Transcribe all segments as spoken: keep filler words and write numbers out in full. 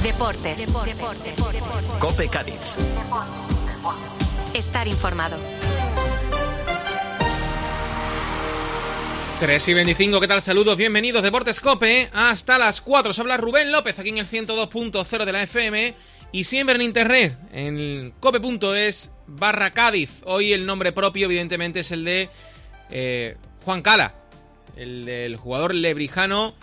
Deportes. Deportes. Deportes. Deportes. COPE Cádiz. Estar informado. tres y veinticinco, ¿qué tal? Saludos, bienvenidos, Deportes COPE, hasta las cuatro. Se habla Rubén López, aquí en el ciento dos punto cero de la F M, y siempre en internet, en cope.es barra Cádiz. Hoy el nombre propio, evidentemente, es el de eh, Juan Cala, el del jugador lebrijano,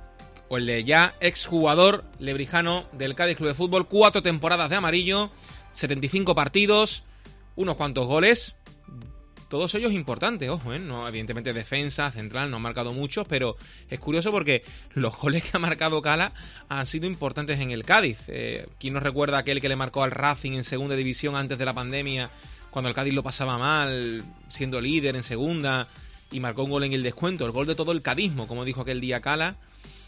o el de ya exjugador lebrijano del Cádiz Club de Fútbol. Cuatro temporadas de amarillo, setenta y cinco partidos, unos cuantos goles. Todos ellos importantes, ojo, ¿eh? No, evidentemente defensa, central, no ha marcado muchos, pero es curioso porque los goles que ha marcado Cala han sido importantes en el Cádiz. Eh, ¿Quién nos recuerda aquel que le marcó al Racing en segunda división antes de la pandemia, cuando el Cádiz lo pasaba mal, siendo líder en segunda, y marcó un gol en el descuento? El gol de todo el cadismo, como dijo aquel día Cala.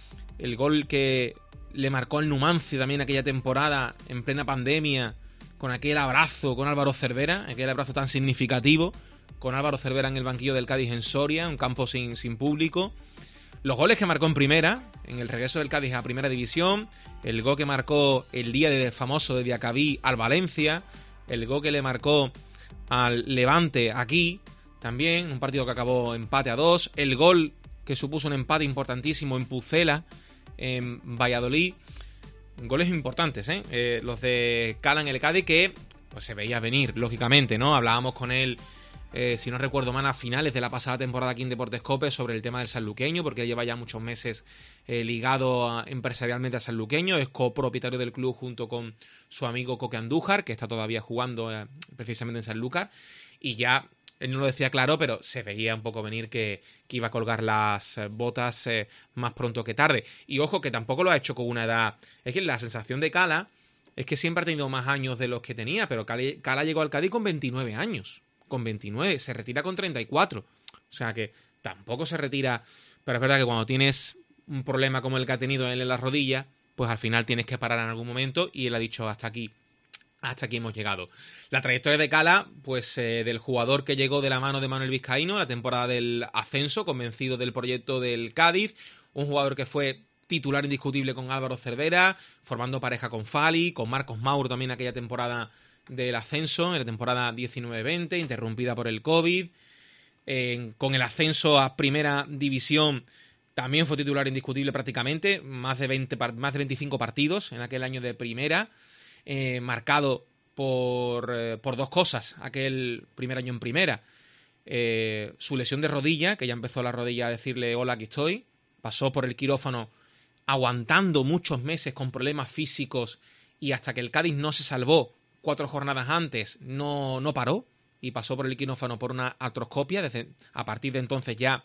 El gol que le marcó al Numancia también aquella temporada, en plena pandemia, con aquel abrazo con Álvaro Cervera, aquel abrazo tan significativo, con Álvaro Cervera en el banquillo del Cádiz en Soria, un campo sin, sin público. Los goles que marcó en primera, en el regreso del Cádiz a primera división, el gol que marcó el día del famoso de Diacabí al Valencia, el gol que le marcó al Levante aquí, también, un partido que acabó empate a dos, el gol que supuso un empate importantísimo en Pucela, en Valladolid. Goles importantes, ¿eh? Eh, los de Cala en el Cádiz, que pues se veía venir, lógicamente, ¿no? Hablábamos con él, eh, si no recuerdo mal, a finales de la pasada temporada aquí en Deportes COPE sobre el tema del sanluqueño, porque él lleva ya muchos meses eh, ligado a, empresarialmente al sanluqueño, es copropietario del club junto con su amigo Coque Andújar, que está todavía jugando eh, precisamente en Sanlúcar, y ya él no lo decía claro, pero se veía un poco venir que, que iba a colgar las botas eh, más pronto que tarde. Y ojo, que tampoco lo ha hecho con una edad. Es que la sensación de Cala es que siempre ha tenido más años de los que tenía, pero Cala, Cala llegó al Cádiz con veintinueve años. Con veintinueve, se retira con treinta y cuatro. O sea que tampoco se retira. Pero es verdad que cuando tienes un problema como el que ha tenido él en la rodilla, pues al final tienes que parar en algún momento, y él ha dicho hasta aquí. Hasta aquí hemos llegado. La trayectoria de Cala, pues eh, del jugador que llegó de la mano de Manuel Vizcaíno, la temporada del ascenso, convencido del proyecto del Cádiz, un jugador que fue titular indiscutible con Álvaro Cervera, formando pareja con Fali, con Marcos Mauro también aquella temporada del ascenso, en la temporada diecinueve veinte, interrumpida por el COVID. Eh, con el ascenso a primera división también fue titular indiscutible prácticamente, más de, veinte, más de veinticinco partidos en aquel año de primera. Eh, marcado por, eh, por dos cosas aquel primer año en primera. Eh, su lesión de rodilla, que ya empezó la rodilla a decirle hola, aquí estoy. Pasó por el quirófano aguantando muchos meses con problemas físicos, y hasta que el Cádiz no se salvó cuatro jornadas antes no, no paró, y pasó por el quirófano por una artroscopia. Desde, a partir de entonces ya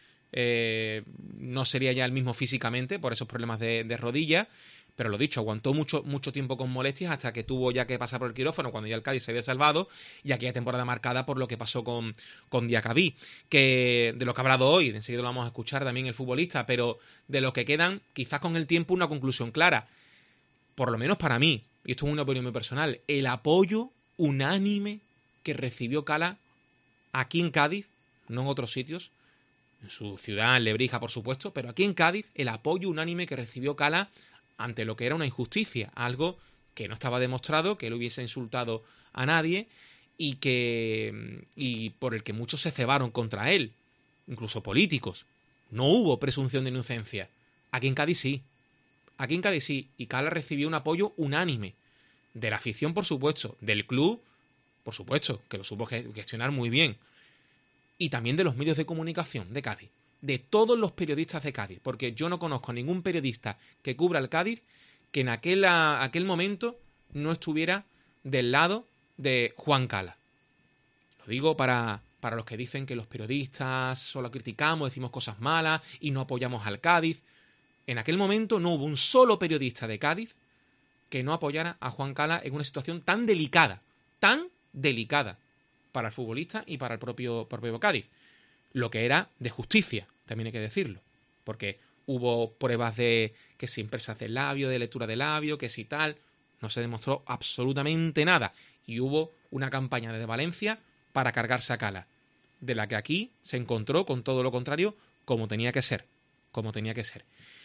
eh, no sería ya el mismo físicamente por esos problemas de, de rodilla. Pero lo dicho, aguantó mucho, mucho tiempo con molestias hasta que tuvo ya que pasar por el quirófano cuando ya el Cádiz se había salvado, y aquella temporada marcada por lo que pasó con, con Diacabí, que de lo que ha hablado hoy, enseguida lo vamos a escuchar también el futbolista, pero de lo que quedan, quizás con el tiempo, una conclusión clara, por lo menos para mí, y esto es una opinión muy personal, el apoyo unánime que recibió Cala aquí en Cádiz, no en otros sitios, en su ciudad, en Lebrija, por supuesto, pero aquí en Cádiz, el apoyo unánime que recibió Cala ante lo que era una injusticia, algo que no estaba demostrado, que él hubiese insultado a nadie, y que y por el que muchos se cebaron contra él, incluso políticos. No hubo presunción de inocencia. Aquí en Cádiz sí. Aquí en Cádiz sí. Y Cala recibió un apoyo unánime de la afición, por supuesto, del club, por supuesto, que lo supo gestionar muy bien, y también de los medios de comunicación de Cádiz. De todos los periodistas de Cádiz, porque yo no conozco a ningún periodista que cubra el Cádiz que en aquel, a, aquel momento no estuviera del lado de Juan Cala. Lo digo para, para los que dicen que los periodistas solo criticamos, decimos cosas malas y no apoyamos al Cádiz. En aquel momento no hubo un solo periodista de Cádiz que no apoyara a Juan Cala en una situación tan delicada, tan delicada para el futbolista y para el propio, propio Cádiz. Lo que era de justicia, también hay que decirlo, porque hubo pruebas de que si impresas de labio, de lectura de labio, que si tal, no se demostró absolutamente nada, y hubo una campaña desde Valencia para cargarse a Cala, de la que aquí se encontró con todo lo contrario, como tenía que ser, como tenía que ser.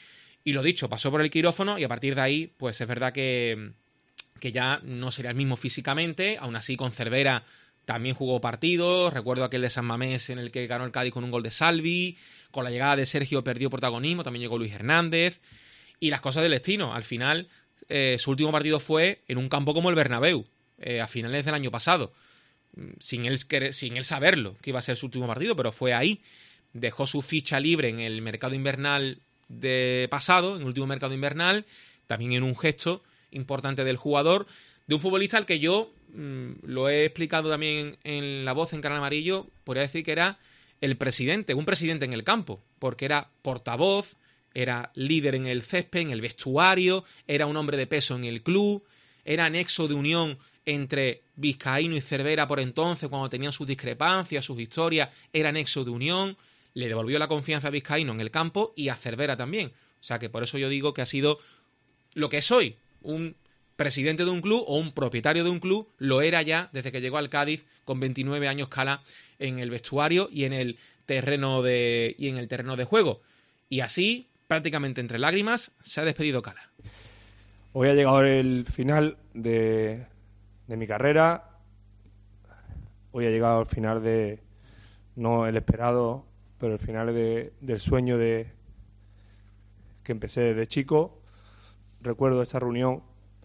Y lo dicho, pasó por el quirófano y a partir de ahí, pues es verdad que, que ya no sería el mismo físicamente. Aún así, con Cervera también jugó partidos. Recuerdo aquel de San Mamés en el que ganó el Cádiz con un gol de Salvi. Con la llegada de Sergio perdió protagonismo. También llegó Luis Hernández. Y las cosas del destino. Al final, eh, su último partido fue en un campo como el Bernabéu, eh, a finales del año pasado. Sin él, sin él saberlo, que iba a ser su último partido, pero fue ahí. Dejó su ficha libre en el mercado invernal de pasado, en el último mercado invernal, también en un gesto importante del jugador, de un futbolista al que yo mmm, lo he explicado también en La Voz en Canal Amarillo, podría decir que era el presidente, un presidente en el campo, porque era portavoz, era líder en el césped, en el vestuario, era un hombre de peso en el club, era nexo de unión entre Vizcaíno y Cervera por entonces, cuando tenían sus discrepancias, sus historias, era nexo de unión. Le devolvió la confianza a Vizcaíno en el campo y a Cervera también. O sea que por eso yo digo que ha sido lo que es hoy, un presidente de un club o un propietario de un club, lo era ya desde que llegó al Cádiz con veintinueve años Cala en el vestuario y en el terreno de, y en el terreno de juego. Y así, prácticamente entre lágrimas, se ha despedido Cala. Hoy ha llegado el final de, de mi carrera. Hoy ha llegado el final de, no el esperado, pero el final de, del sueño de que empecé desde chico. Recuerdo esta reunión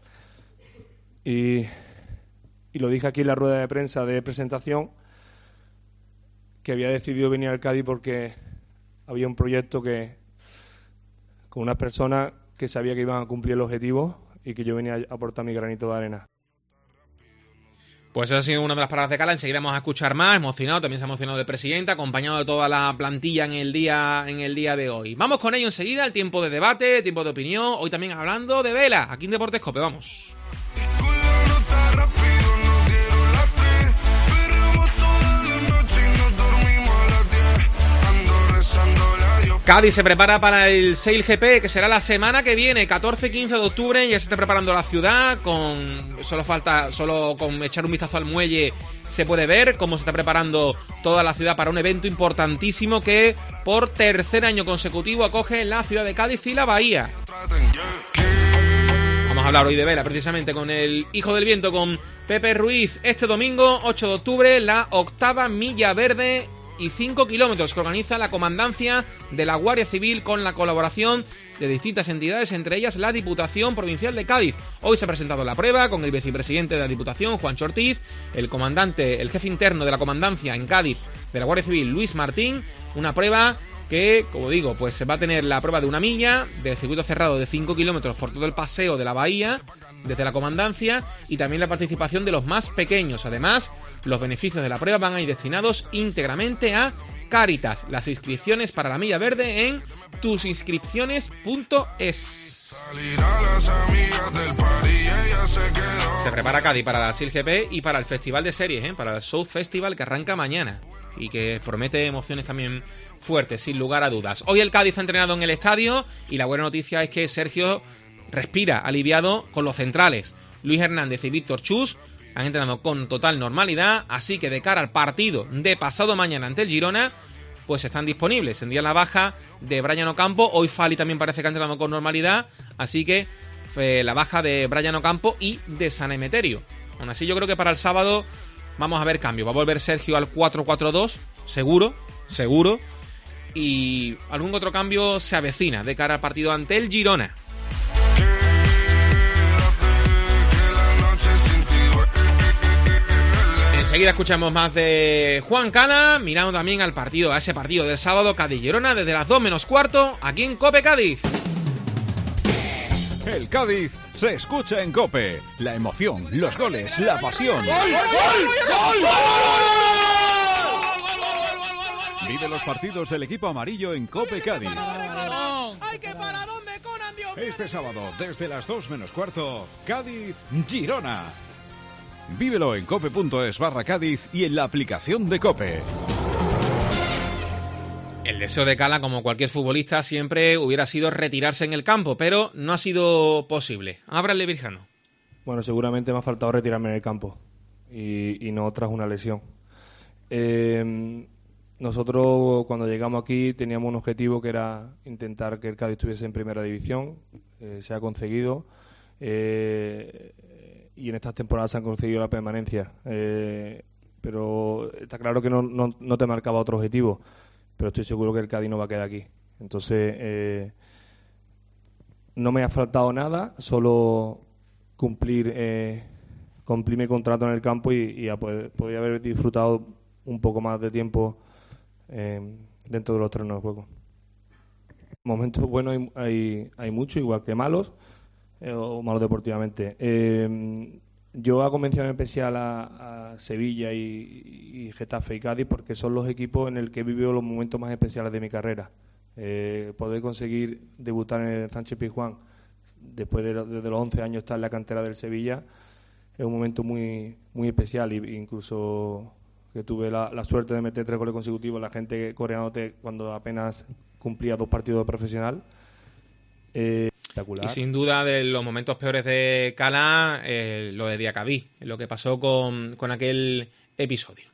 y, y lo dije aquí en la rueda de prensa de presentación, que había decidido venir al Cádiz porque había un proyecto que con unas personas que sabía que iban a cumplir el objetivo y que yo venía a aportar mi granito de arena. Pues esa ha sido una de las palabras de Cala. Enseguida vamos a escuchar más. Emocionado, también se ha emocionado el presidente, acompañado de toda la plantilla en el día en el día de hoy. Vamos con ello enseguida, el tiempo de debate, tiempo de opinión. Hoy también hablando de vela, aquí en Deportes Cope. Vamos. Cádiz se prepara para el Sail G P, que será la semana que viene, catorce y quince de octubre. Ya se está preparando la ciudad, con solo falta, solo con echar un vistazo al muelle se puede ver cómo se está preparando toda la ciudad para un evento importantísimo que por tercer año consecutivo acoge la ciudad de Cádiz y la Bahía. Vamos a hablar hoy de vela, precisamente con el hijo del viento, con Pepe Ruiz. Este domingo, ocho de octubre, la octava milla verde y cinco kilómetros que organiza la Comandancia de la Guardia Civil con la colaboración de distintas entidades, entre ellas la Diputación Provincial de Cádiz. Hoy se ha presentado la prueba con el vicepresidente de la Diputación, Juancho Ortiz, el comandante, el jefe interno de la Comandancia en Cádiz de la Guardia Civil, Luis Martín. Una prueba que, como digo, pues se va a tener la prueba de una milla, de circuito cerrado de cinco kilómetros por todo el paseo de la bahía, desde la Comandancia, y también la participación de los más pequeños. Además, los beneficios de la prueba van a ir destinados íntegramente a Cáritas. Las inscripciones para la milla verde en tusinscripciones punto es. Se prepara Cádiz para la Sail G P y para el Festival de Series, ¿eh? Para el South Festival que arranca mañana y que promete emociones también fuertes, sin lugar a dudas. Hoy el Cádiz ha entrenado en el estadio y la buena noticia es que Sergio respira aliviado con los centrales. Luis Hernández y Víctor Chus han entrenado con total normalidad, así que de cara al partido de pasado mañana ante el Girona, pues están disponibles. Tendrían la baja de Brian Ocampo. Hoy Fali también parece que ha entrenado con normalidad, así que eh, la baja de Brian Ocampo y de San Emeterio. Aún así, yo creo que para el sábado vamos a ver cambio. Va a volver Sergio al cuatro cuatro dos, seguro, seguro. Y algún otro cambio se avecina de cara al partido ante el Girona. Enseguida escuchamos más de Juan Cala, mirando también al partido, a ese partido del sábado, Cádiz-Girona, desde las dos menos cuarto, aquí en COPE Cádiz. El Cádiz se escucha en COPE. La emoción, los goles, la pasión. ¡Gol, gol, gol, gol! Vive los partidos del equipo amarillo en COPE Cádiz. ¡Ay, qué paradón de Conan, Dios mío! Este sábado, desde las dos menos cuarto, Cádiz-Girona. Vívelo en cope punto es barra Cádiz y en la aplicación de COPE. El deseo de Cala, como cualquier futbolista, siempre hubiera sido retirarse en el campo, pero no ha sido posible. Ábrale, Virjano. Bueno, seguramente me ha faltado retirarme en el campo y, y no tras una lesión. Eh, nosotros cuando llegamos aquí teníamos un objetivo que era intentar que el Cádiz estuviese en primera división. Eh, se ha conseguido. Eh, y en estas temporadas se han conseguido la permanencia. Eh, pero está claro que no, no, no te marcaba otro objetivo. Pero estoy seguro que el Cádiz no va a quedar aquí. Entonces, eh, no me ha faltado nada, solo cumplir, eh, cumplir mi contrato en el campo y, y a poder, podría haber disfrutado un poco más de tiempo eh, dentro de los terrenos de juego. Momentos buenos hay, hay, hay muchos, igual que malos, eh, o malos deportivamente. Eh, yo hago mención especial a, a Sevilla y, y Getafe y Cádiz porque son los equipos en el que he vivido los momentos más especiales de mi carrera. Eh, poder conseguir debutar en el Sánchez Pizjuán después de, de, de los once años estar en la cantera del Sevilla es un momento muy muy especial, y incluso que tuve la, la suerte de meter tres goles consecutivos, la gente coreándote cuando apenas cumplía dos partidos de profesional. Eh, espectacular. Y sin duda de los momentos peores de Cala, eh, lo de Diacabí, lo que pasó con, con aquel episodio.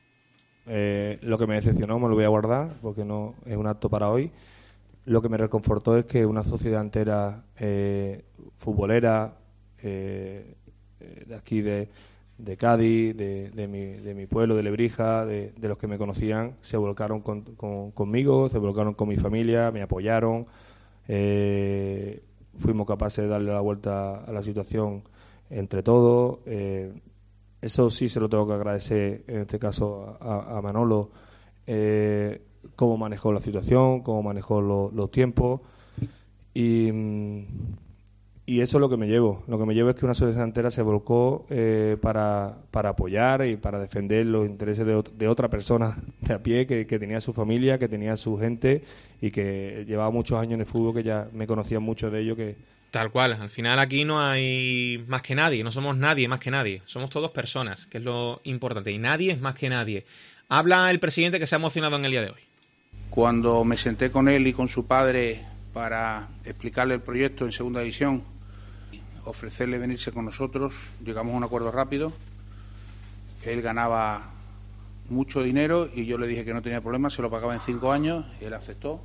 Eh, lo que me decepcionó me lo voy a guardar porque no es un acto para hoy. Lo que me reconfortó es que una sociedad entera eh, futbolera eh, de aquí de, de Cádiz, de, de, mi, de mi pueblo, de Lebrija, de, de los que me conocían, se volcaron con, con, conmigo, se volcaron con mi familia, me apoyaron. Eh, fuimos capaces de darle la vuelta a la situación entre todos. Eh, eso sí se lo tengo que agradecer en este caso a, a Manolo, eh, cómo manejó la situación, cómo manejó lo, los tiempos, y, y eso es lo que me llevo. Lo que me llevo es que una sociedad entera se volcó eh, para, para apoyar y para defender los intereses de, de otra persona de a pie que, que tenía su familia, que tenía su gente y que llevaba muchos años en el fútbol, que ya me conocían muchos de ellos. Que Tal cual, al final aquí no hay más que nadie, no somos nadie más que nadie, somos todos personas, que es lo importante, y nadie es más que nadie. Habla el presidente, que se ha emocionado en el día de hoy. Cuando me senté con él y con su padre para explicarle el proyecto en segunda división, ofrecerle venirse con nosotros, llegamos a un acuerdo rápido. Él ganaba mucho dinero y yo le dije que no tenía problema, se lo pagaba en cinco años y él aceptó.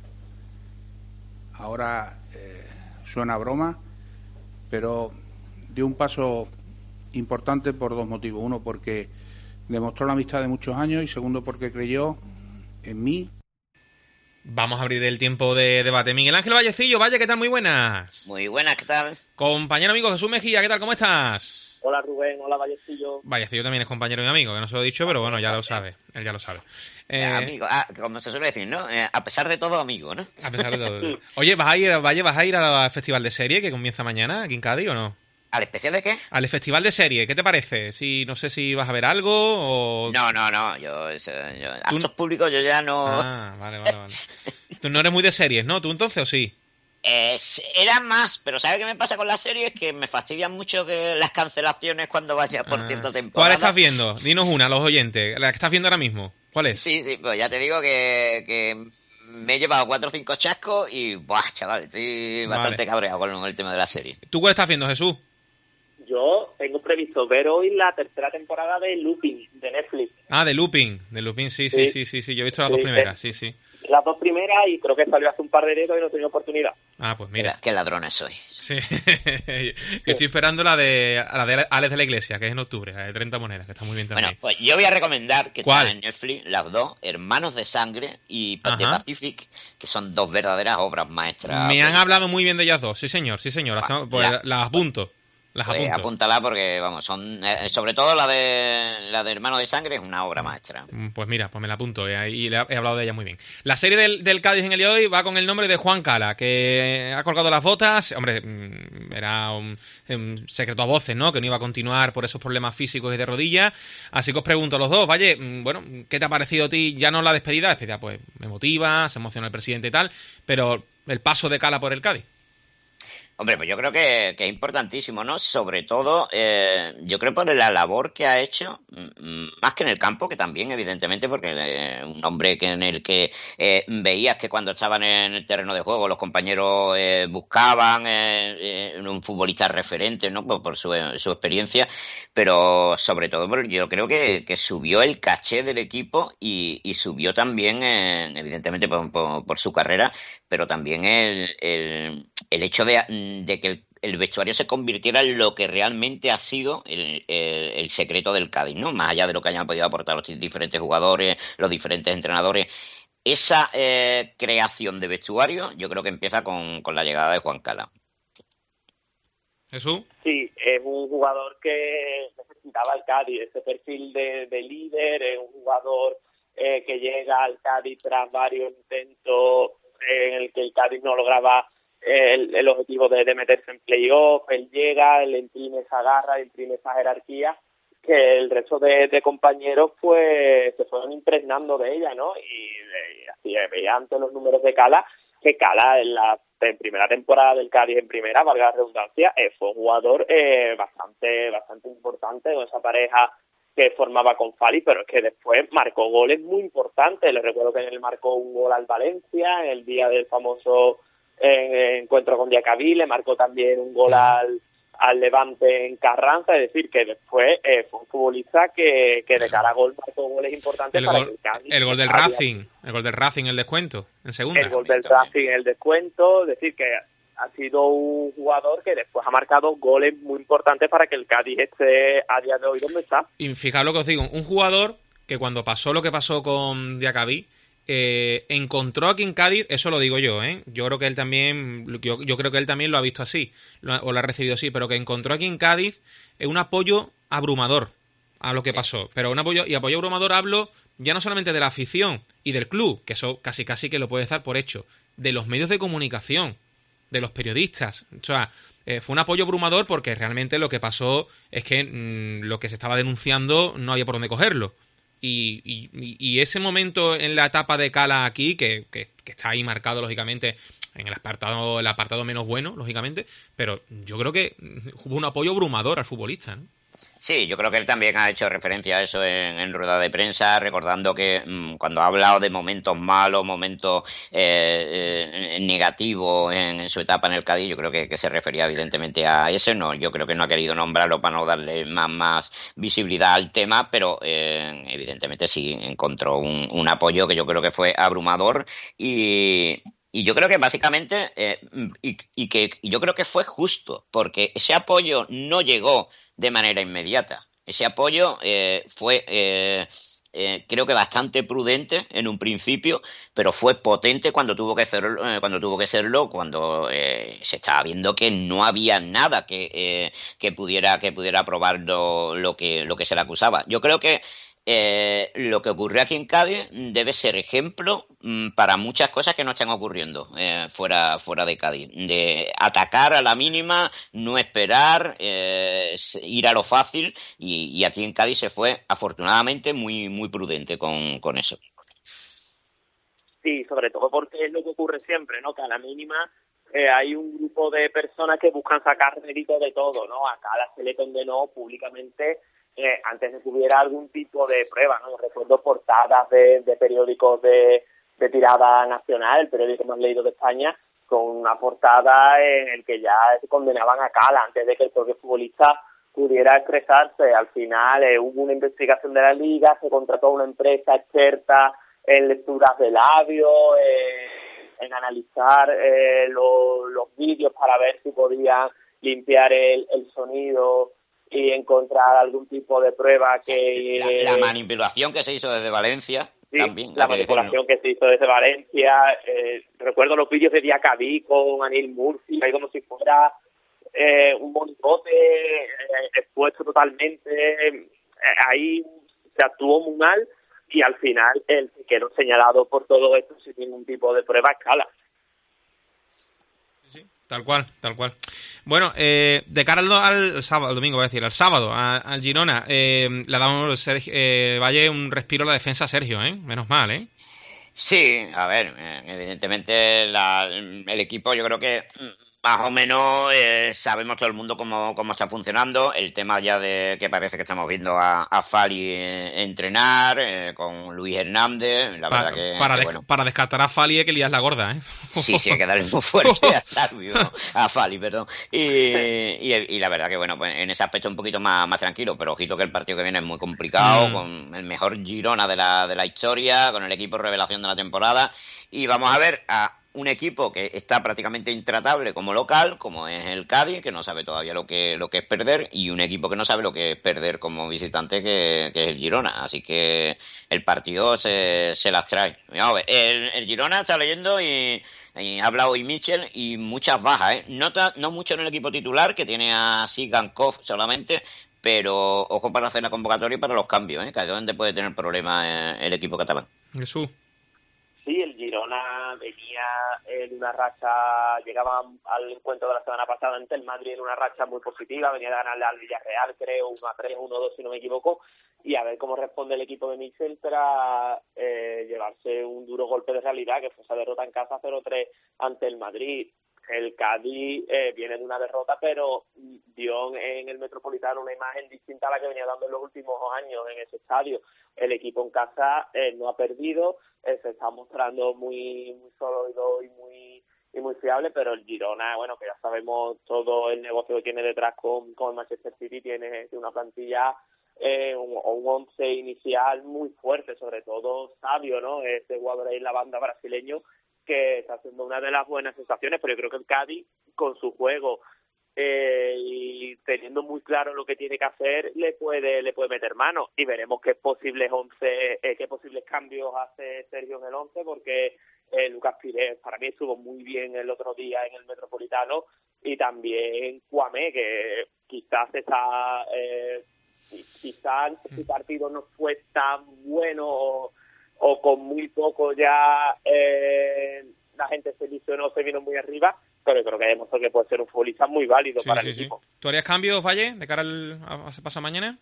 Ahora eh, suena a broma, pero dio un paso importante por dos motivos. Uno, porque demostró la amistad de muchos años, y segundo, porque creyó en mí. Vamos a abrir el tiempo de debate. Miguel Ángel Vallecillo, Valle, ¿qué tal? Muy buenas. Muy buenas, ¿qué tal? Compañero amigo Jesús Mejía, ¿qué tal? ¿Cómo estás? Hola Rubén, hola Vallecillo. Vallecillo también es compañero y amigo, que no se lo he dicho, pero bueno, ya lo sabe. Él ya lo sabe. Eh, amigo, ah, como se suele decir, ¿no? Eh, a pesar de todo, amigo, ¿no? A pesar de todo. Oye, ¿vas a ir, Valle, vas a ir al Festival de Serie que comienza mañana aquí en Cádiz o no? ¿Al especial de qué? Al Festival de Serie, ¿qué te parece? Si, no sé si vas a ver algo o... No, no, no, yo, yo actos no... públicos yo ya no... Ah, vale, vale, vale. Tú no eres muy de series, ¿no? ¿Tú entonces o sí? Eh, era más, pero ¿sabes qué me pasa con las series? Que me fastidian mucho que las cancelaciones cuando vaya por ah. cierta temporada. ¿Cuál estás viendo? Dinos una, los oyentes. La que estás viendo ahora mismo. ¿Cuál es? Sí, sí, pues ya te digo que... que... me he llevado cuatro o cinco chascos y, buah, chaval, estoy bastante vale. cabreado con el tema de la serie. ¿Tú cuál estás viendo, Jesús? Yo tengo previsto ver hoy la tercera temporada de Lupin, de Netflix. Ah, de Lupin, de Lupin, sí, sí, sí, sí, sí, sí. Yo he visto las sí, dos primeras, sí, sí. Las dos primeras, y creo que salió hace un par de días y no he tenido oportunidad. Ah, pues mira. Qué, qué ladrones sois. Sí. Yo estoy esperando la de la de Alex de la Iglesia, que es en octubre, la de treinta monedas, que está muy bien también. Bueno, pues yo voy a recomendar que están en Netflix las dos, Hermanos de Sangre y The Pacific, que son dos verdaderas obras maestras. Me han hablado muy bien de ellas dos, sí señor, sí señor. Las, tengo, pues, la, las apunto. Las pues apunto. Apúntala porque, vamos, son eh, sobre todo la de la de Hermano de Sangre es una obra maestra. Pues mira, pues me la apunto eh, y le he hablado de ella muy bien. La serie del, del Cádiz en el día de hoy va con el nombre de Juan Cala, que ha colgado las botas. Hombre, era un, un secreto a voces, ¿no? Que no iba a continuar por esos problemas físicos y de rodilla. Así que os pregunto a los dos, Valle, bueno, ¿qué te ha parecido a ti? Ya no la despedida, despedida pues me motiva, se emociona el presidente y tal, pero el paso de Cala por el Cádiz. Hombre, pues yo creo que, que es importantísimo, ¿no? Sobre todo, eh, yo creo por la labor que ha hecho, más que en el campo, que también, evidentemente, porque eh, un hombre que en el que eh, veías que cuando estaban en el terreno de juego los compañeros eh, buscaban eh, eh, un futbolista referente, ¿no? Por, por su, su experiencia, pero sobre todo, yo creo que, que subió el caché del equipo y, y subió también, eh, evidentemente, por, por, por su carrera, pero también el, el, el hecho de de que el, el vestuario se convirtiera en lo que realmente ha sido el, el, el secreto del Cádiz, ¿no? Más allá de lo que hayan podido aportar los diferentes jugadores, los diferentes entrenadores. Esa eh, creación de vestuario yo creo que empieza con, con la llegada de Juan Cala. ¿Jesús? Sí, es un jugador que necesitaba el Cádiz, ese perfil de, de líder, es un jugador eh, que llega al Cádiz tras varios intentos en el que el Cádiz no lograba El, el objetivo de, de meterse en playoff. Él llega, él imprime esa garra, imprime esa jerarquía que el resto de, de compañeros pues se fueron impregnando de ella, ¿no? Y, y así veía ante los números de Cala, que Cala en la en primera temporada del Cádiz, en primera, valga la redundancia, eh, fue un jugador eh, bastante bastante importante con esa pareja que formaba con Fali, pero es que después marcó goles muy importantes. Les recuerdo que él marcó un gol al Valencia en el día del famoso en encuentro con Diacabí, le marcó también un gol al, al Levante en Carranza, es decir, que después eh, fue un futbolista que, que de cara a gol marcó goles importantes el para gol, que el Cádiz... El gol del Racing, el gol del Racing, el descuento, en segunda. El gol del Racing, el descuento, es decir, que ha sido un jugador que después ha marcado goles muy importantes para que el Cádiz esté a día de hoy donde está. Y fijaos lo que os digo, un jugador que cuando pasó lo que pasó con Diacabí, Eh, encontró aquí en Cádiz, eso lo digo yo, ¿eh? Yo creo que él también, yo, yo creo que él también lo ha visto así, lo, o lo ha recibido así, pero que encontró aquí en Cádiz eh, un apoyo abrumador a lo que pasó. Pero un apoyo, y apoyo abrumador hablo ya no solamente de la afición y del club, que eso casi casi que lo puedes dar por hecho, de los medios de comunicación, de los periodistas. O sea, eh, fue un apoyo abrumador porque realmente lo que pasó es que mmm, lo que se estaba denunciando no había por dónde cogerlo. Y, y, y ese momento en la etapa de Cala aquí, que, que, que está ahí marcado, lógicamente, en el apartado, el apartado menos bueno, lógicamente, pero yo creo que hubo un apoyo abrumador al futbolista, ¿no? Sí, yo creo que él también ha hecho referencia a eso en, en rueda de prensa, recordando que mmm, cuando ha hablado de momentos malos, momentos eh, eh, negativos en, en su etapa en el Cádiz, yo creo que, que se refería evidentemente a ese. No, yo creo que no ha querido nombrarlo para no darle más, más visibilidad al tema, pero eh, evidentemente sí encontró un, un apoyo que yo creo que fue abrumador y... Y yo creo que básicamente, eh, y, y que y yo creo que fue justo, porque ese apoyo no llegó de manera inmediata. Ese apoyo eh, fue, eh, eh, creo que bastante prudente en un principio, pero fue potente cuando tuvo que hacerlo, eh, cuando tuvo que serlo, cuando eh, se estaba viendo que no había nada que, eh, que pudiera que pudiera probar lo, lo que lo que se le acusaba. Yo creo que Eh, lo que ocurrió aquí en Cádiz debe ser ejemplo mmm, para muchas cosas que no están ocurriendo eh, fuera, fuera de Cádiz. De atacar a la mínima, no esperar, eh, ir a lo fácil y, y aquí en Cádiz se fue afortunadamente muy, muy prudente con, con eso. Sí, sobre todo porque es lo que ocurre siempre, ¿no? Que a la mínima eh, hay un grupo de personas que buscan sacar rédito de todo, ¿no? A Cala se le condenó públicamente Eh, antes de que hubiera algún tipo de prueba, ¿no? Recuerdo portadas de, de periódicos de, de tirada nacional, el periódico más leído de España, con una portada en el que ya condenaban a Cala antes de que el propio futbolista pudiera expresarse. Al final eh, hubo una investigación de la Liga, se contrató a una empresa experta en lecturas de labios, eh, en analizar eh, lo, los vídeos para ver si podían limpiar el, el sonido y encontrar algún tipo de prueba que... La, la manipulación que se hizo desde Valencia sí, también. la manipulación que se hizo desde Valencia. Eh, recuerdo los vídeos de Diacabí con Anil Murphy, ahí como si fuera eh, un monigote eh, expuesto totalmente. Eh, ahí se actuó muy mal y al final el que quedó señalado por todo esto sin ningún tipo de prueba a Cala. Sí, tal cual, tal cual. Bueno, eh, de cara al, al sábado, al domingo, voy a decir, al sábado, al Girona, eh, le damos Sergio, eh, Valle un respiro a la defensa a Sergio, ¿eh? Menos mal, ¿eh? Sí, a ver, evidentemente la, el equipo yo creo que más o menos eh, sabemos todo el mundo cómo, cómo está funcionando. El tema ya de que parece que estamos viendo a, a Fali eh, entrenar eh, con Luis Hernández. La Pa- verdad que, para, que, des- bueno. para descartar a Fali hay que liar la gorda, ¿eh? Sí, sí, hay que darle muy fuerte a Salvio, a Fali, perdón. Y, y, y la verdad que, bueno, pues en ese aspecto un poquito más, más tranquilo, pero ojito que el partido que viene es muy complicado, Mm. con el mejor Girona de la, de la historia, con el equipo revelación de la temporada, y vamos a ver a un equipo que está prácticamente intratable como local, como es el Cádiz, que no sabe todavía lo que lo que es perder, y un equipo que no sabe lo que es perder como visitante, que, que es el Girona. Así que el partido se, se las trae. Vamos a ver, el, el Girona está leyendo y, y ha hablado hoy Michel, y muchas bajas, ¿eh? No, ta- no mucho en el equipo titular, que tiene a Sigankov solamente, pero ojo para hacer la convocatoria y para los cambios, ¿eh? Que es donde puede tener problemas eh, el equipo catalán. Jesús. Sí, el Girona venía en una racha, llegaba al encuentro de la semana pasada ante el Madrid en una racha muy positiva, venía de ganarle al Villarreal, creo, uno a tres, uno a dos si no me equivoco, y a ver cómo responde el equipo de Michel para eh, llevarse un duro golpe de realidad, que fue esa derrota en casa cero tres ante el Madrid. El Cádiz eh, viene de una derrota, pero dio en el Metropolitano una imagen distinta a la que venía dando en los últimos años en ese estadio. El equipo en casa eh, no ha perdido, eh, se está mostrando muy muy sólido y muy y muy fiable, pero el Girona, bueno, que ya sabemos todo el negocio que tiene detrás con, con el Manchester City, tiene una plantilla eh, un, o un once inicial muy fuerte, sobre todo Savio, ¿no? Este jugador ahí en la banda brasileño, que está haciendo una de las buenas sensaciones, pero yo creo que el Cádiz, con su juego eh, y teniendo muy claro lo que tiene que hacer, le puede le puede meter mano, y veremos qué posibles once, eh, qué posibles cambios hace Sergio en el once, porque eh, Lucas Pires para mí estuvo muy bien el otro día en el Metropolitano, y también Kwame, que quizás está eh, quizás su partido no fue tan bueno o, o con muy poco ya eh, la gente se ilusionó, se vino muy arriba, pero creo que ha demostrado que puede ser un futbolista muy válido Sí, para sí, el sí. equipo. ¿Tú harías cambios, Valle, de cara al, a, a pasado mañana?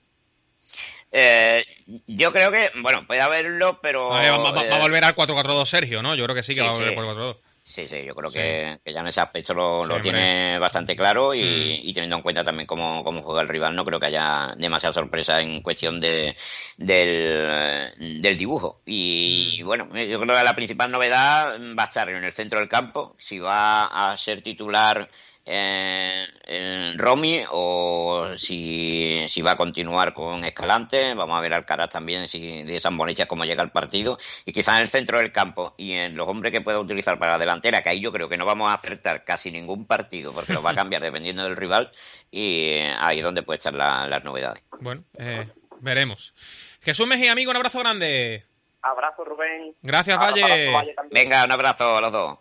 Eh, yo creo que, bueno, puede haberlo, pero... A ver, va, va- eh, va a volver al cuatro cuatro dos Sergio, ¿no? Yo creo que sí que Sí, va a volver sí. al cuatro cuatro dos. Sí, sí, yo creo Sí. que, que ya en ese aspecto lo, Sí, lo hombre. tiene bastante claro, y, Mm. y teniendo en cuenta también cómo, cómo juega el rival, no creo que haya demasiada sorpresa en cuestión de del, eh, del dibujo. Y Mm. bueno, yo creo que la principal novedad va a estar en el centro del campo, si va a ser titular eh, eh, Romy, o si, si va a continuar con Escalante. Vamos a ver Alcaraz también, si de esas bonitas cómo llega el partido, y quizás en el centro del campo y en los hombres que pueda utilizar para la delantera, que ahí yo creo que no vamos a acertar casi ningún partido, porque lo va a cambiar dependiendo del rival, y eh, ahí es donde pueden estar la- las novedades. Bueno, eh, veremos. Jesús Mejía, amigo, un abrazo grande. Abrazo, Rubén. Gracias, Abrazo, Valle. abrazo, Valle también. Venga, un abrazo a los dos.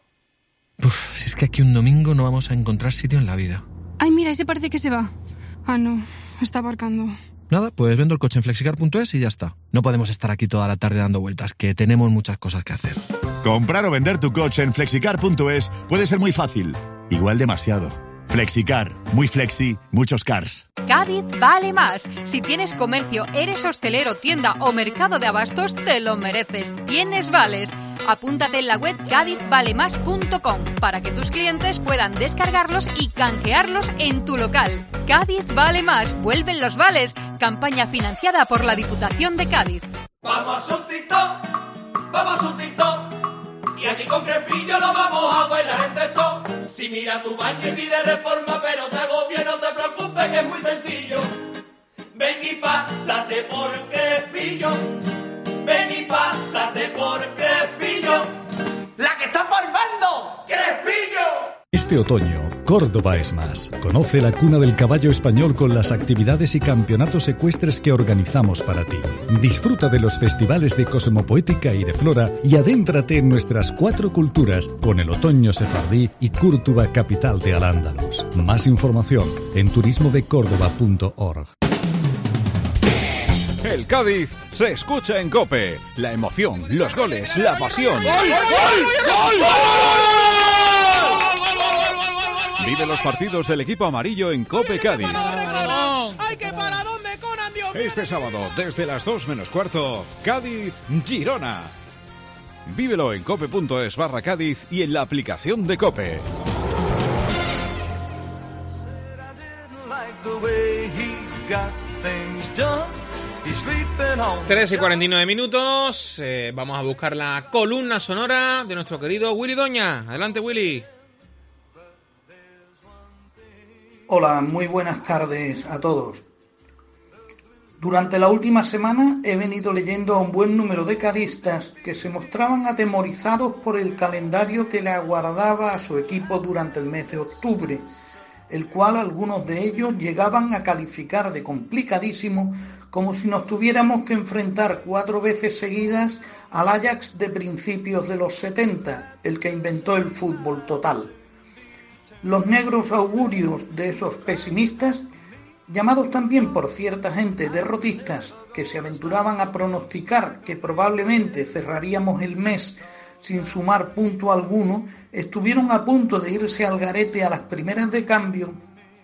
Uf, si es que aquí un domingo no vamos a encontrar sitio en la vida. Ay, mira, ese parece que se va. Ah, no, está aparcando. Nada, pues vendo el coche en flexicar punto es y ya está. No podemos estar aquí toda la tarde dando vueltas, que tenemos muchas cosas que hacer. Comprar o vender tu coche en flexicar punto es puede ser muy fácil, igual demasiado. Flexicar, muy flexi, muchos cars. Cádiz vale más. Si tienes comercio, eres hostelero, tienda o mercado de abastos, te lo mereces. Tienes vales. Apúntate en la web cádiz vale más punto com para que tus clientes puedan descargarlos y canjearlos en tu local. Cádiz vale más. Vuelven los vales. Campaña financiada por la Diputación de Cádiz. Vamos a un TikTok, vamos a un TikTok, y aquí con Crespillo lo vamos a bailar en TikTok. Si mira tu baño y pide reforma, pero te agobia, no te preocupes que es muy sencillo. Ven y pásate por Crespillo, ven y pásate por Crespillo, la que está formando Crespillo. Este otoño, Córdoba es más. Conoce la cuna del caballo español con las actividades y campeonatos ecuestres que organizamos para ti. Disfruta de los festivales de cosmopoética y de flora y adéntrate en nuestras cuatro culturas con el otoño sefardí y Córdoba, capital de Al-Ándalus. Más información en turismo de córdoba punto org. El Cádiz se escucha en COPE. La emoción, los goles, la pasión. ¡Gol, gol, gol, gol! Vive los partidos del equipo amarillo en COPE Cádiz. ¡Ay, qué paradón de Conan, Dios mío! Este sábado, desde las dos menos cuarto, Cádiz-Girona. Vívelo en cope punto es barra Cádiz y en la aplicación de COPE. tres y cuarenta y nueve minutos. Eh, vamos a buscar la columna sonora de nuestro querido Willy Doña. Adelante, Willy. Hola, muy buenas tardes a todos. Durante la última semana he venido leyendo a un buen número de cadistas que se mostraban atemorizados por el calendario que le aguardaba a su equipo durante el mes de octubre, el cual algunos de ellos llegaban a calificar de complicadísimo, como si nos tuviéramos que enfrentar cuatro veces seguidas al Ajax de principios de los setenta, el que inventó el fútbol total. Los negros augurios de esos pesimistas, llamados también por cierta gente derrotistas que se aventuraban a pronosticar que probablemente cerraríamos el mes sin sumar punto alguno, estuvieron a punto de irse al garete a las primeras de cambio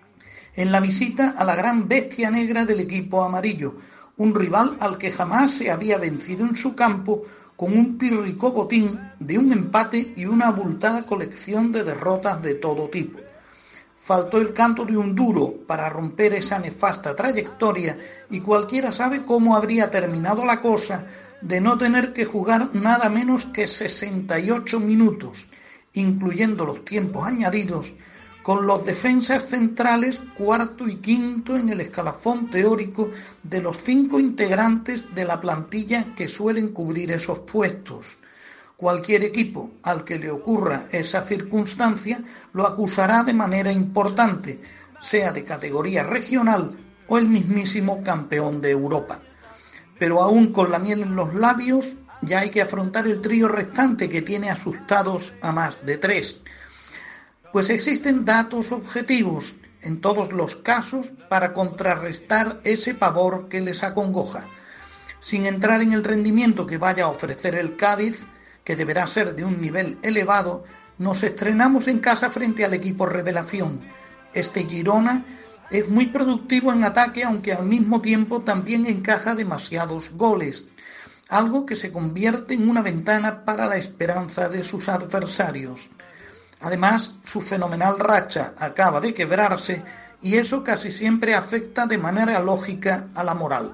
en la visita a la gran bestia negra del equipo amarillo, un rival al que jamás se había vencido en su campo, con un pírrico botín de un empate y una abultada colección de derrotas de todo tipo. Faltó el canto de un duro para romper esa nefasta trayectoria y cualquiera sabe cómo habría terminado la cosa de no tener que jugar nada menos que sesenta y ocho minutos, incluyendo los tiempos añadidos, con los defensas centrales cuarto y quinto en el escalafón teórico de los cinco integrantes de la plantilla que suelen cubrir esos puestos. Cualquier equipo al que le ocurra esa circunstancia lo acusará de manera importante, sea de categoría regional o el mismísimo campeón de Europa. Pero aún con la miel en los labios, ya hay que afrontar el trío restante que tiene asustados a más de tres. Pues existen datos objetivos en todos los casos para contrarrestar ese pavor que les acongoja. Sin entrar en el rendimiento que vaya a ofrecer el Cádiz, que deberá ser de un nivel elevado, nos estrenamos en casa frente al equipo revelación. Este Girona es muy productivo en ataque, aunque al mismo tiempo también encaja demasiados goles, algo que se convierte en una ventana para la esperanza de sus adversarios. Además, su fenomenal racha acaba de quebrarse y eso casi siempre afecta de manera lógica a la moral.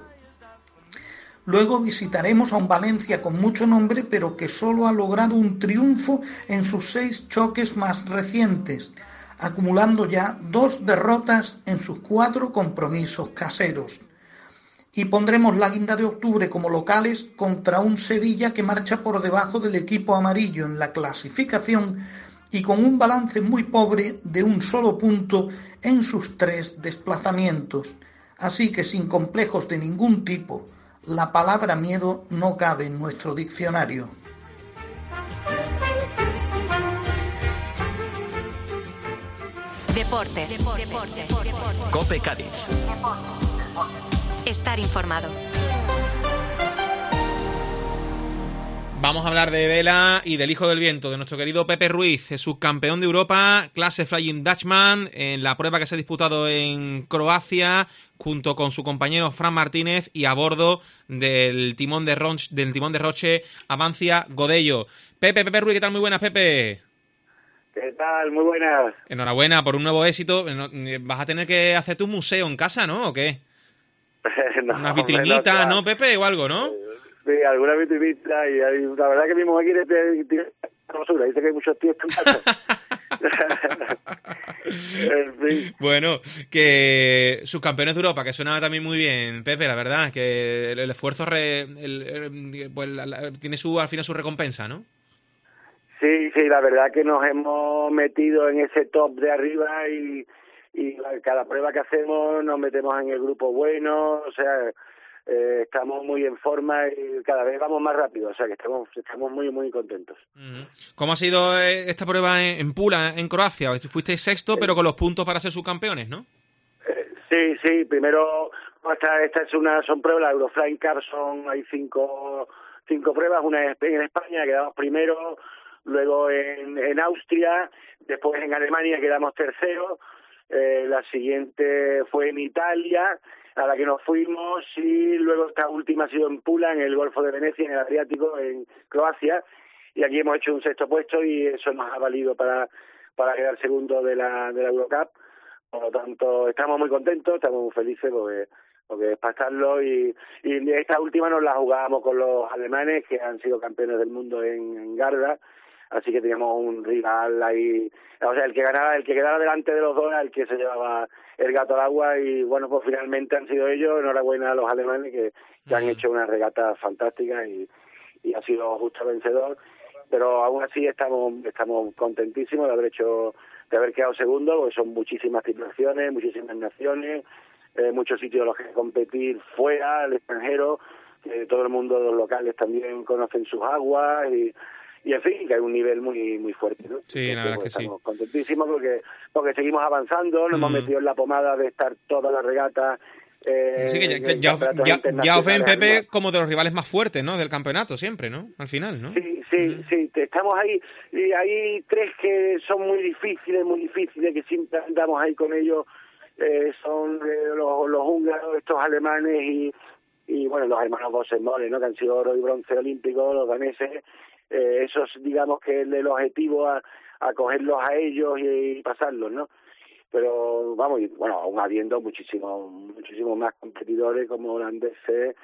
Luego visitaremos a un Valencia con mucho nombre, pero que solo ha logrado un triunfo en sus seis choques más recientes, acumulando ya dos derrotas en sus cuatro compromisos caseros. Y pondremos la guinda de octubre como locales contra un Sevilla que marcha por debajo del equipo amarillo en la clasificación y con un balance muy pobre de un solo punto en sus tres desplazamientos. Así que sin complejos de ningún tipo, la palabra miedo no cabe en nuestro diccionario. Deportes. Deportes. COPE Cádiz. Estar informado. Vamos a hablar de vela y del hijo del viento, de nuestro querido Pepe Ruiz, subcampeón de Europa, clase Flying Dutchman, en la prueba que se ha disputado en Croacia, junto con su compañero Fran Martínez y a bordo del timón de, Ronch, del timón de Roche, Avancia Godello. Pepe, Pepe Ruiz, ¿qué tal? Muy buenas, Pepe. ¿Qué tal? Muy buenas. Enhorabuena por un nuevo éxito. Vas a tener que hacer tu museo en casa, ¿no? ¿O qué? no, Unas vitrinitas, no, ¿no, Pepe? O algo, ¿no? Sí, alguna vitrinita y, y la verdad que mi mujer quiere tirar basura, dice que hay muchos tíos en casa. En fin. Bueno, que subcampeones de Europa, que suena también muy bien, Pepe, la verdad, que el, el esfuerzo re, el, el, pues, la, la, tiene su al final su recompensa, ¿no? Sí, sí, la verdad que nos hemos metido en ese top de arriba y, y cada prueba que hacemos nos metemos en el grupo bueno, o sea... Eh, estamos muy en forma y cada vez vamos más rápido, o sea que estamos estamos muy muy contentos. ¿Cómo ha sido esta prueba en, en Pula, en Croacia? Fuisteis sexto, pero con los puntos para ser subcampeones, ¿no? Eh, sí, sí, primero esta, esta es una son pruebas, la Euroflying Cup son hay cinco cinco pruebas, una en España quedamos primero, luego en, en Austria, después en Alemania quedamos tercero, eh, la siguiente fue en Italia, a la que nos fuimos, y luego esta última ha sido en Pula, en el Golfo de Venecia, en el Adriático, en Croacia, y aquí hemos hecho un sexto puesto y eso nos ha valido para para quedar segundo de la de la Eurocup, Por lo tanto, estamos muy contentos, estamos muy felices porque, porque es pasarlo y, y esta última nos la jugábamos con los alemanes que han sido campeones del mundo en, en Garda, así que teníamos un rival ahí, o sea, el que ganara, el que quedara delante de los dos era el que se llevaba el gato al agua y bueno, pues finalmente han sido ellos, enhorabuena a los alemanes que, que han hecho una regata fantástica y, y ha sido justo vencedor, pero aún así estamos estamos contentísimos de haber hecho de haber quedado segundo, porque son muchísimas tripulaciones, muchísimas naciones, eh, muchos sitios en los que competir fuera, al extranjero, que todo el mundo, los locales también conocen sus aguas y, y en fin, que hay un nivel muy muy fuerte, ¿no? Sí, la verdad pues, que sí. Estamos contentísimos porque porque seguimos avanzando, nos mm. hemos metido en la pomada de estar toda la regata. Eh, sí, que ya, ya, ya, ya, ya os ven, Pepe, como de los rivales más fuertes, ¿no? Del campeonato siempre, ¿no? Al final, ¿no? Sí, sí, mm. sí, estamos ahí y hay tres que son muy difíciles, muy difíciles, que siempre andamos ahí con ellos, eh, son eh, los, los húngaros, estos alemanes y, y bueno, los hermanos Bosenmole, ¿no? Que han sido oro y bronce olímpico, los daneses, eh, esos digamos que es el objetivo a, a cogerlos a ellos y, y pasarlos, ¿no? Pero vamos, y bueno, aún habiendo muchísimos muchísimos más competidores como holandeses,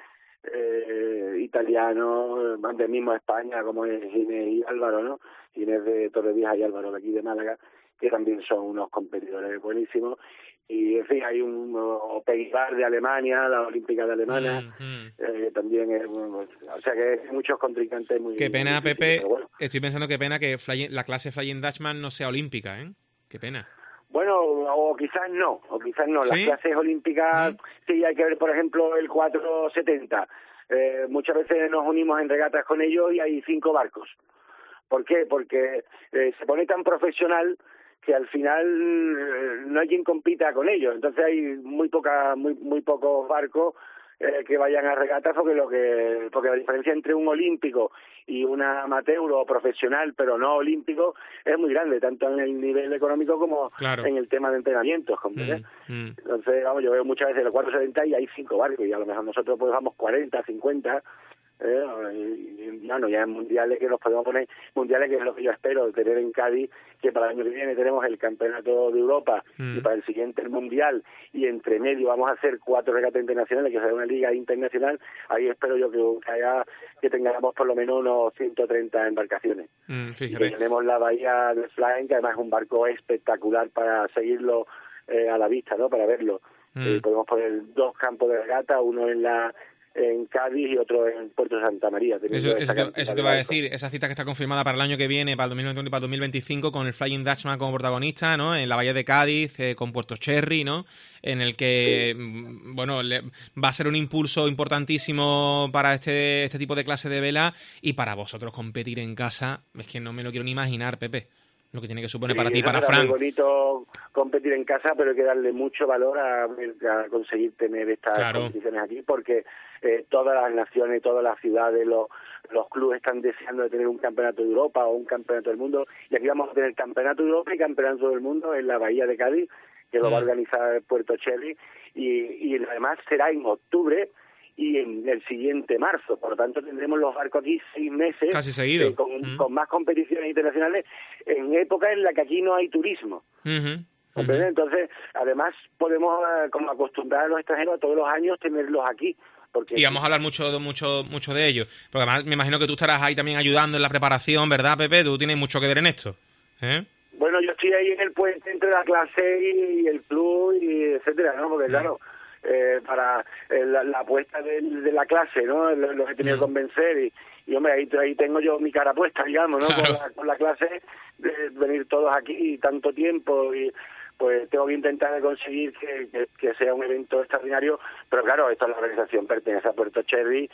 eh, italianos, más del mismo España, como es Ginés y Álvaro, ¿no? Ginés de Torrevieja y Álvaro de aquí de Málaga, que también son unos competidores buenísimos. Y en fin, hay un o Peibar de Alemania, la Olímpica de Alemania, mm-hmm. eh, también es, o sea que hay muchos contrincantes muy... Qué pena, muy Pepe, bueno. Estoy pensando qué pena que fly, la clase Flying Dutchman no sea olímpica, ¿eh? Qué pena. Bueno, o quizás no, o quizás no. ¿Sí? Las clases olímpicas, ¿Sí? sí, hay que ver, por ejemplo, el cuatrocientos setenta. Eh, muchas veces nos unimos en regatas con ellos y hay cinco barcos. ¿Por qué? Porque eh, se pone tan profesional que al final eh, no hay quien compita con ellos. Entonces hay muy poca, muy muy pocos barcos eh, que vayan a regatas porque lo que porque la diferencia entre un olímpico y un amateur o profesional pero no olímpico es muy grande, tanto en el nivel económico como claro. en el tema de entrenamientos, ¿comprendes? Mm, mm. Entonces, vamos, yo veo muchas veces el cuatrocientos setenta y hay cinco barcos y a lo mejor nosotros pues vamos cuarenta, cincuenta, eh, y, y, bueno, ya en mundiales que nos podemos poner, mundiales que es lo que yo espero tener en Cádiz, que para el año que viene tenemos el Campeonato de Europa mm. y para el siguiente el Mundial, y entre medio vamos a hacer cuatro regatas internacionales, que será una liga internacional. Ahí espero yo que haya, que tengamos por lo menos unos ciento treinta embarcaciones. Mm, y que tenemos la bahía de Flying, que además es un barco espectacular para seguirlo eh, a la vista, ¿no? Para verlo. Mm. Eh, podemos poner dos campos de regata, uno en la en Cádiz y otro en Puerto Santa María. Eso, eso, te, eso te va a decir, esa cita que está confirmada para el año que viene, para el dos mil veintiuno y para el dos mil veinticinco, con el Flying Dutchman como protagonista, ¿no? En la bahía de Cádiz, eh, con Puerto Cherry, ¿no? En el que, sí. bueno, le, va a ser un impulso importantísimo para este, este tipo de clase de vela, y para vosotros competir en casa, es que no me lo quiero ni imaginar, Pepe, lo que tiene que suponer sí, para ti y para es Fran. Es muy bonito competir en casa, pero hay que darle mucho valor a, a conseguir tener estas claro. competiciones aquí, porque eh, todas las naciones, todas las ciudades, los, los clubes están deseando de tener un campeonato de Europa o un campeonato del mundo, y aquí vamos a tener campeonato de Europa y campeonato del mundo en la bahía de Cádiz, que mm. lo va a organizar Puerto Cherry, y, y además será en octubre y en el siguiente marzo, por lo tanto tendremos los barcos aquí seis meses casi seguido eh, con, mm. con más competiciones internacionales en época en la que aquí no hay turismo. Uh-huh. Uh-huh. Entonces, además podemos eh, como acostumbrar a los extranjeros a todos los años tenerlos aquí. Porque y vamos a hablar mucho, mucho, mucho de ello, porque además me imagino que tú estarás ahí también ayudando en la preparación, ¿verdad, Pepe? Tú tienes mucho que ver en esto, ¿eh? Bueno, yo estoy ahí en el puente entre la clase y el club y etcétera, ¿no? Porque claro, eh, para eh, la, la apuesta de, de la clase, ¿no? Lo, lo he tenido que convencer y, y hombre, ahí, ahí tengo yo mi cara puesta, digamos, ¿no? Claro. Con, la, con la clase, de venir todos aquí tanto tiempo y pues tengo que intentar de conseguir que, que, que sea un evento extraordinario, pero claro, esto es la organización, pertenece a Puerto Cherry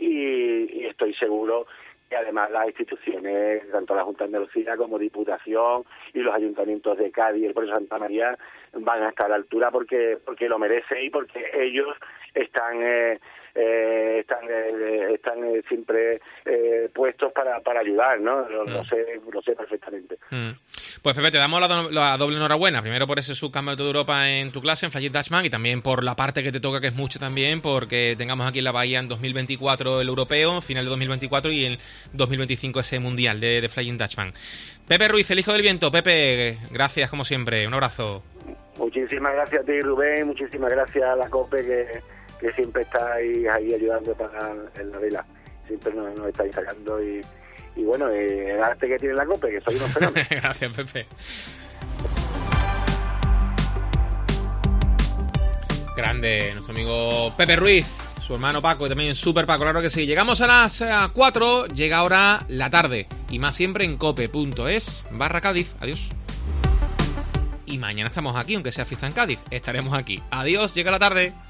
y, y estoy seguro que además las instituciones, tanto la Junta de Andalucía como Diputación y los ayuntamientos de Cádiz y el Puerto Santa María van a estar a la altura porque porque lo merece y porque ellos están eh, eh, están eh, están eh, siempre eh, puestos para para ayudar, ¿no? Lo, lo sé lo sé perfectamente. Mm. Pues Pepe, te damos la, do la doble enhorabuena, primero por ese subcampeonato de Europa en tu clase, en Flying Dutchman, y también por la parte que te toca, que es mucho también, porque tengamos aquí en la bahía en dos mil veinticuatro el europeo, final de dos mil veinticuatro, y en dos mil veinticinco ese mundial de, de Flying Dutchman. Pepe Ruiz, el hijo del viento. Pepe, gracias como siempre, un abrazo. Muchísimas gracias a ti, Rubén, muchísimas gracias a la COPE que, que siempre estáis ahí ayudando para en la vela. Siempre nos, nos estáis sacando y, y bueno, eh, el arte que tiene la COPE, que soy unos fenómenos. Gracias, Pepe. Grande, nuestro amigo Pepe Ruiz, su hermano Paco y también Super Paco, claro que sí. Llegamos a las cuatro, llega ahora la tarde y más siempre en cope.es barra Cádiz. Adiós. Y mañana estamos aquí, aunque sea fiesta en Cádiz, estaremos aquí. Adiós, llega la tarde.